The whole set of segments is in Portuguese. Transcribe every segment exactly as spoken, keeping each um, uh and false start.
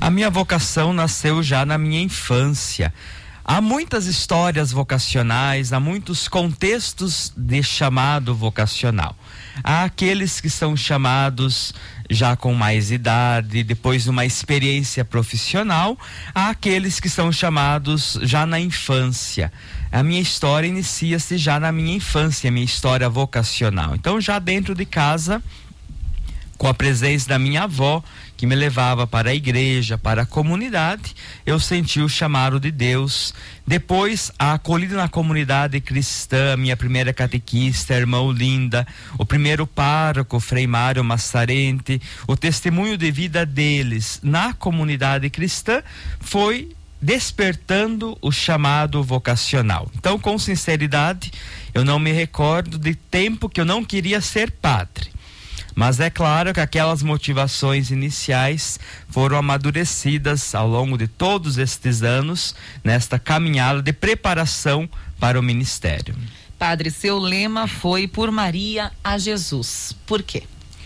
A minha vocação nasceu já na minha infância. Há muitas histórias vocacionais, há muitos contextos de chamado vocacional. Há aqueles que são chamados já com mais idade, depois de uma experiência profissional. Há aqueles que são chamados já na infância. A minha história inicia-se já na minha infância, a minha história vocacional. Então, já dentro de casa, com a presença da minha avó, que me levava para a igreja, para a comunidade, eu senti o chamado de Deus. Depois, a acolhida na comunidade cristã, minha primeira catequista, a irmã Olinda, o primeiro pároco, Frei Mário Massarente, o testemunho de vida deles na comunidade cristã foi despertando o chamado vocacional. Então, com sinceridade, eu não me recordo de tempo que eu não queria ser padre. Mas é claro que aquelas motivações iniciais foram amadurecidas ao longo de todos estes anos, nesta caminhada de preparação para o ministério. Padre, seu lema foi por Maria a Jesus. Por quê?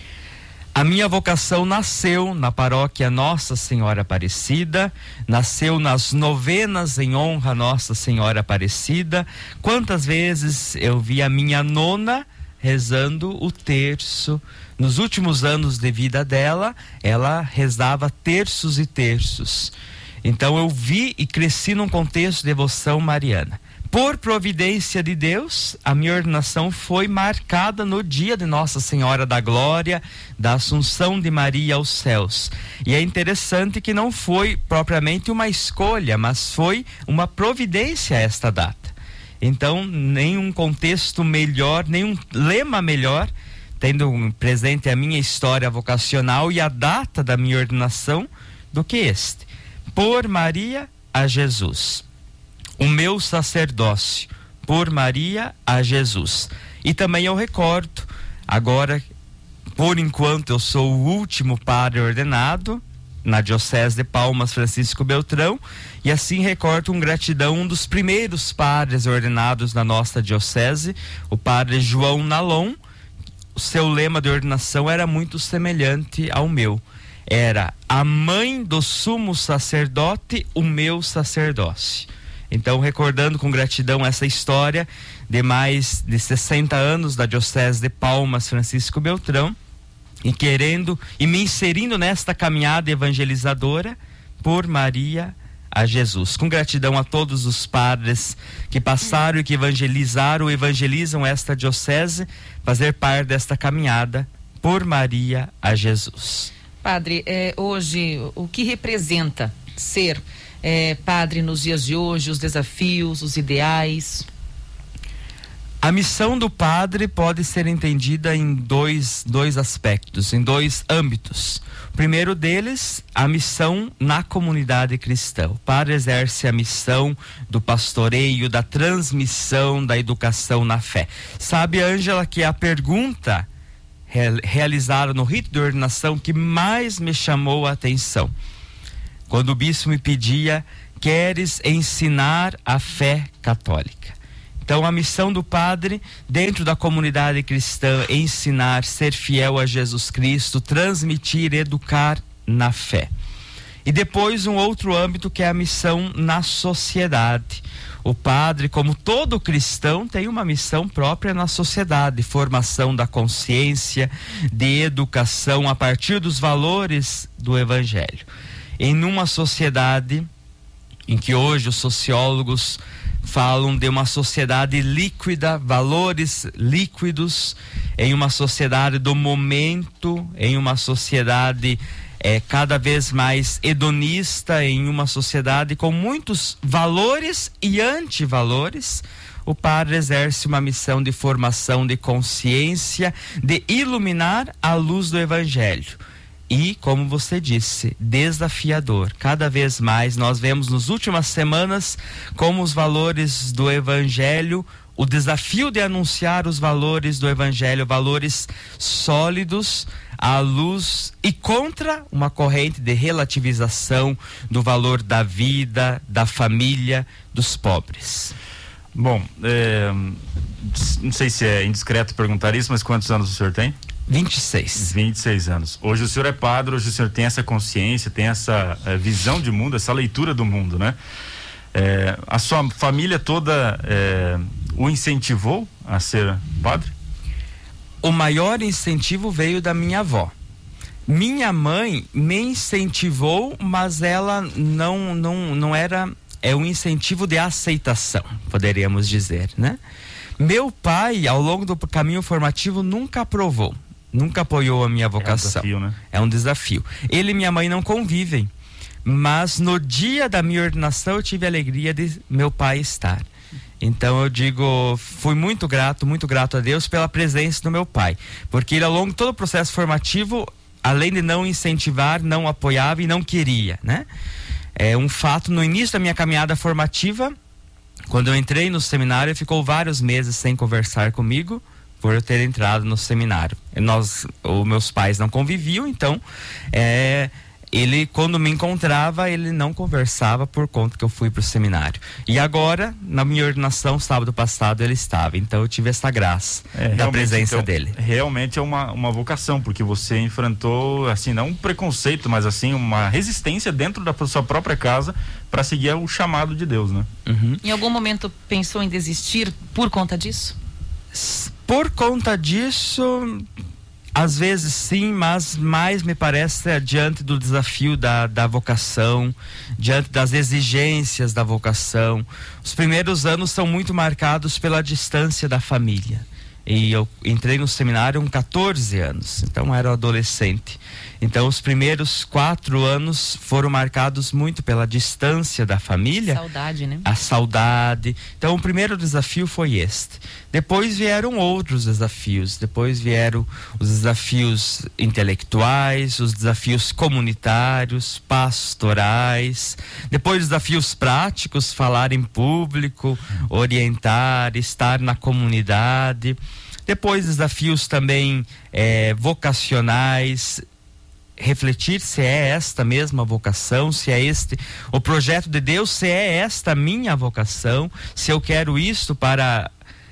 A minha vocação nasceu na paróquia Nossa Senhora Aparecida, nasceu nas novenas em honra a Nossa Senhora Aparecida. Quantas vezes eu vi a minha nona rezando o terço. Nos últimos anos de vida dela, ela rezava terços e terços. Então eu vi e cresci num contexto de devoção mariana. Por providência de Deus, a minha ordenação foi marcada no dia de Nossa Senhora da Glória, da Assunção de Maria aos céus. E é interessante que não foi propriamente uma escolha, mas foi uma providência esta data. Então, nenhum contexto melhor, nenhum lema melhor, tendo presente a minha história vocacional e a data da minha ordenação, do que este. Por Maria a Jesus. O meu sacerdócio. Por Maria a Jesus. E também eu recordo, agora, por enquanto eu sou o último padre ordenado na Diocese de Palmas, Francisco Beltrão, e assim recordo com gratidão um dos primeiros padres ordenados na nossa diocese, o padre João Nalon. O seu lema de ordenação era muito semelhante ao meu. Era a mãe do sumo sacerdote, o meu sacerdócio. Então, recordando com gratidão essa história de mais de sessenta anos da Diocese de Palmas, Francisco Beltrão, e querendo e me inserindo nesta caminhada evangelizadora por Maria a Jesus. Com gratidão a todos os padres que passaram e que evangelizaram, evangelizam esta diocese, fazer parte desta caminhada por Maria a Jesus. Padre, é, hoje, o que representa ser é, padre nos dias de hoje, os desafios, os ideais? A missão do padre pode ser entendida em dois, dois aspectos, em dois âmbitos. O primeiro deles, a missão na comunidade cristã. O padre exerce a missão do pastoreio, da transmissão, da educação na fé. Sabe, Ângela, que a pergunta re, realizada no rito de ordenação que mais me chamou a atenção, quando o bispo me pedia: queres ensinar a fé católica? Então, a missão do padre dentro da comunidade cristã é ensinar, ser fiel a Jesus Cristo, transmitir, educar na fé. E depois um outro âmbito que é a missão na sociedade. O padre, como todo cristão, tem uma missão própria na sociedade, formação da consciência, de educação a partir dos valores do Evangelho. Em uma sociedade em que hoje os sociólogos falam de uma sociedade líquida, valores líquidos, em uma sociedade do momento, em uma sociedade é, cada vez mais hedonista, em uma sociedade com muitos valores e antivalores, o padre exerce uma missão de formação de consciência, de iluminar a luz do Evangelho. E, como você disse, desafiador. Cada vez mais nós vemos nas últimas semanas como os valores do Evangelho, o desafio de anunciar os valores do Evangelho, valores sólidos, à luz e contra uma corrente de relativização do valor da vida, da família, dos pobres. Bom, é, não sei se é indiscreto perguntar isso, mas quantos anos o senhor tem? vinte e seis. vinte e seis anos. Hoje o senhor é padre, hoje o senhor tem essa consciência, tem essa é, visão de mundo, essa leitura do mundo, né? É, a sua família toda é, o incentivou a ser padre? O maior incentivo veio da minha avó. Minha mãe me incentivou, mas ela não, não, não era é um incentivo de aceitação, poderíamos dizer, né? Meu pai, ao longo do caminho formativo, nunca aprovou, nunca apoiou a minha vocação. É um desafio, né? É um desafio. Ele e minha mãe não convivem, mas no dia da minha ordenação eu tive a alegria de meu pai estar. Então eu digo, fui muito grato, muito grato a Deus pela presença do meu pai, porque ele ao longo de todo o processo formativo, além de não incentivar, não apoiava e não queria, né? É um fato, no início da minha caminhada formativa, quando eu entrei no seminário, ele ficou vários meses sem conversar comigo, por eu ter entrado no seminário. Nós, os meus pais não conviviam, então, é, ele, quando me encontrava, ele não conversava por conta que eu fui para o seminário. E agora, na minha ordenação, sábado passado, ele estava. Então, eu tive essa graça é, da presença então, dele. Realmente é uma, uma vocação, porque você enfrentou, assim, não um preconceito, mas assim, uma resistência dentro da sua própria casa para seguir o chamado de Deus, né? Uhum. Em algum momento pensou em desistir por conta disso? Por conta disso, às vezes sim, mas mais me parece é, diante do desafio da, da vocação, diante das exigências da vocação. Os primeiros anos são muito marcados pela distância da família. E eu entrei no seminário com catorze anos, então era adolescente. Então os primeiros quatro anos foram marcados muito pela distância da família. Saudade, né? A saudade. Então o primeiro desafio foi este. Depois vieram outros desafios. Depois vieram os desafios intelectuais, os desafios comunitários, pastorais. Depois os desafios práticos, falar em público, orientar, estar na comunidade. Depois desafios também eh, vocacionais, refletir se é esta mesma vocação, se é este o projeto de Deus, se é esta a minha vocação, se eu quero isto para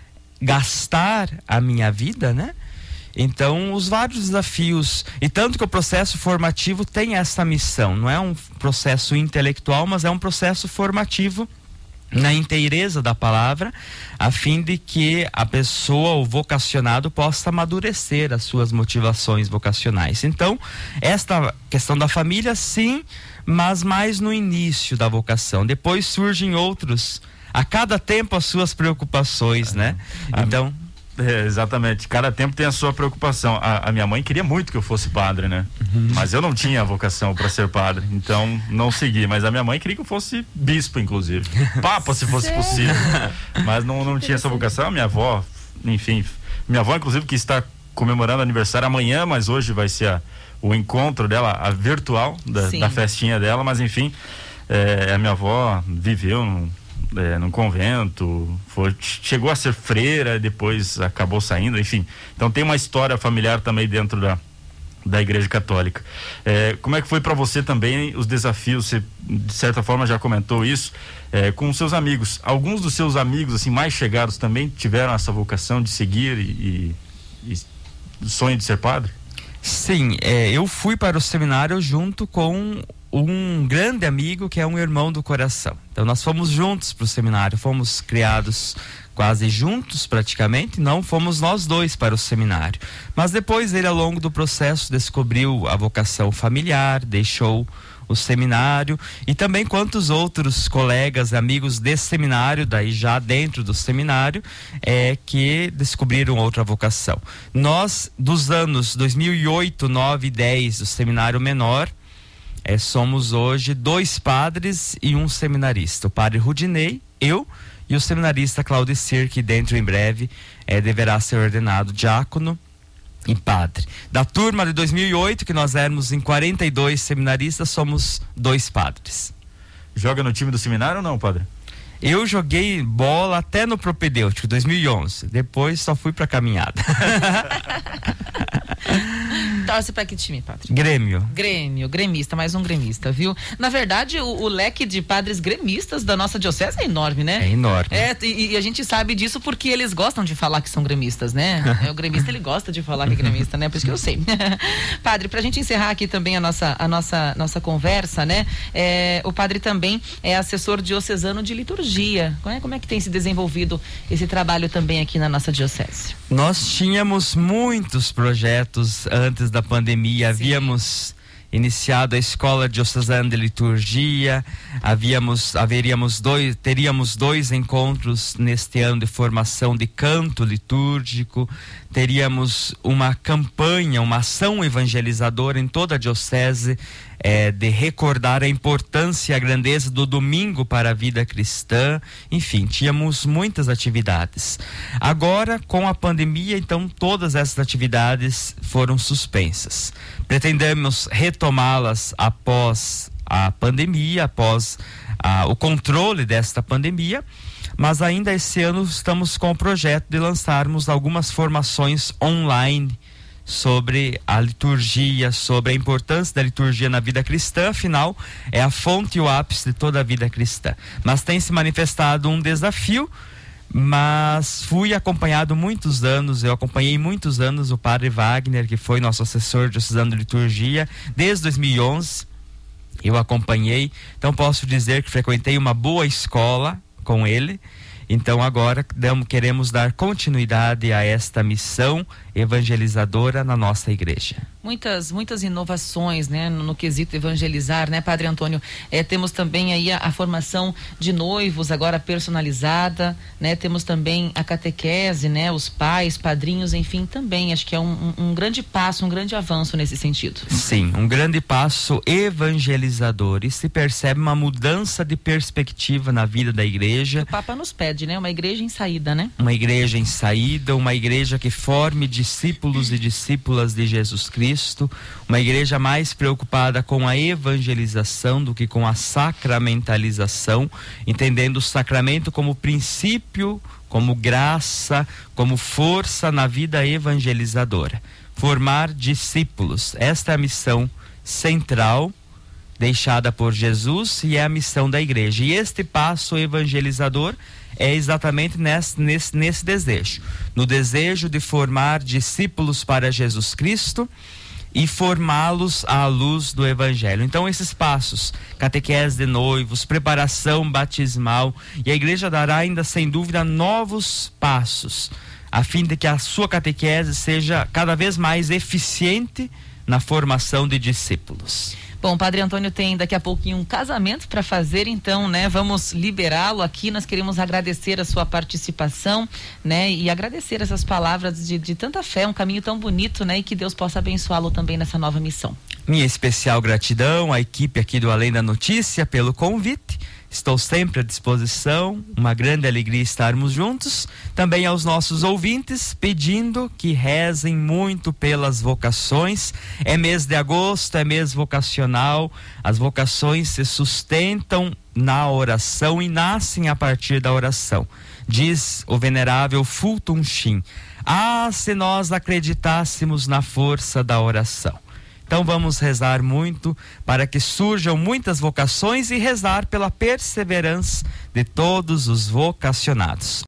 gastar a minha vida, né? Então, os vários desafios, e tanto que o processo formativo tem essa missão, não é um processo intelectual, mas é um processo formativo na inteireza da palavra, a fim de que a pessoa, o vocacionado, possa amadurecer as suas motivações vocacionais. Então, esta questão da família, sim, mas mais no início da vocação. Depois surgem outros, a cada tempo as suas preocupações, né? Então... É, exatamente, cada tempo tem a sua preocupação. A, a minha mãe queria muito que eu fosse padre, né? Uhum. Mas eu não tinha vocação para ser padre, então não segui. Mas a minha mãe queria que eu fosse bispo, inclusive, papa, se fosse possível. Mas não, não tinha essa vocação. A minha avó, enfim, minha avó, inclusive, que está comemorando aniversário amanhã, mas hoje vai ser a, o encontro dela, a virtual da, da festinha dela. Mas enfim, é, a minha avó viveu num, É, num convento, foi, chegou a ser freira, depois acabou saindo, enfim. Então tem uma história familiar também dentro da, da Igreja Católica. É, como é que foi para você também os desafios? Você de certa forma já comentou isso, é, com os seus amigos. Alguns dos seus amigos assim mais chegados também tiveram essa vocação de seguir e, e, e sonho de ser padre? Sim, é, eu fui para o seminário junto com um grande amigo que é um irmão do coração. Então nós fomos juntos para o seminário, fomos criados quase juntos praticamente, não fomos nós dois para o seminário. Mas depois ele, ao longo do processo, descobriu a vocação familiar, deixou o seminário, e também quantos outros colegas, amigos desse seminário, daí já dentro do seminário, é, que descobriram outra vocação. Nós, dos anos dois mil e oito, nove e dez do seminário menor, É, somos hoje dois padres e um seminarista. O padre Rudinei, eu e o seminarista Claudicir, que dentro em breve é, deverá ser ordenado diácono e padre. Da turma de dois mil e oito, que nós éramos em quarenta e dois seminaristas, somos dois padres. Joga no time do seminário ou não, padre? Eu joguei bola até no propedêutico, dois mil e onze. Depois só fui pra caminhada. torce pra que time, padre? Grêmio. Grêmio, gremista, mais um gremista, viu? Na verdade, o, o leque de padres gremistas da nossa diocese é enorme, né? É enorme. É, e, e a gente sabe disso porque eles gostam de falar que são gremistas, né? É, o gremista, ele gosta de falar que é gremista, né? Por isso que eu sei. Padre, pra gente encerrar aqui também a nossa, a nossa, nossa conversa, né? É, o padre também é assessor diocesano de liturgia. Como é, como é que tem se desenvolvido esse trabalho também aqui na nossa diocese? Nós tínhamos muitos projetos antes da pandemia. Sim. Havíamos iniciado a Escola Diocesana de Liturgia, havíamos, haveríamos dois, teríamos dois encontros neste ano de formação de canto litúrgico, teríamos uma campanha, uma ação evangelizadora em toda a diocese, é, de recordar a importância e a grandeza do domingo para a vida cristã. Enfim, tínhamos muitas atividades. Agora, com a pandemia, então, todas essas atividades foram suspensas. Pretendemos retomá-las após a pandemia, após ah, o controle desta pandemia, mas ainda esse ano estamos com o projeto de lançarmos algumas formações online sobre a liturgia, sobre a importância da liturgia na vida cristã. Afinal, é a fonte e o ápice de toda a vida cristã. Mas tem se manifestado um desafio, mas fui acompanhado muitos anos, eu acompanhei muitos anos o padre Wagner, que foi nosso assessor diocesano de liturgia, desde dois mil e onze, eu acompanhei, então posso dizer que frequentei uma boa escola com ele. Então agora damos, queremos dar continuidade a esta missão evangelizadora na nossa igreja. Muitas, muitas inovações, né, no, no quesito evangelizar, né, Padre Antônio? É, temos também aí a, a formação de noivos agora personalizada, né? Temos também a catequese, né? Os pais, padrinhos, enfim, também acho que é um, um, um grande passo, um grande avanço nesse sentido. Sim, um grande passo evangelizador, e se percebe uma mudança de perspectiva na vida da igreja. O Papa nos pede, né? Uma igreja em saída, né? Uma igreja em saída, uma igreja que forme discípulos e discípulas de Jesus Cristo. Uma igreja mais preocupada com a evangelização do que com a sacramentalização, entendendo o sacramento como princípio, como graça, como força na vida evangelizadora. Formar discípulos, esta é a missão central deixada por Jesus e é a missão da igreja. E este passo evangelizador é exatamente nesse, nesse, nesse desejo, no desejo de formar discípulos para Jesus Cristo e formá-los à luz do Evangelho. Então esses passos, catequese de noivos, preparação batismal, e a igreja dará ainda sem dúvida novos passos, a fim de que a sua catequese seja cada vez mais eficiente na formação de discípulos. Bom, Padre Antônio tem daqui a pouquinho um casamento para fazer, então, né, vamos liberá-lo aqui. Nós queremos agradecer a sua participação, né, e agradecer essas palavras de, de tanta fé, um caminho tão bonito, né, e que Deus possa abençoá-lo também nessa nova missão. Minha especial gratidão à equipe aqui do Além da Notícia pelo convite. Estou sempre à disposição, uma grande alegria estarmos juntos. Também aos nossos ouvintes, pedindo que rezem muito pelas vocações. É mês de agosto, é mês vocacional. As vocações se sustentam na oração e nascem a partir da oração. Diz o venerável Fulton Sheen: ah, se nós acreditássemos na força da oração. Então vamos rezar muito para que surjam muitas vocações e rezar pela perseverança de todos os vocacionados.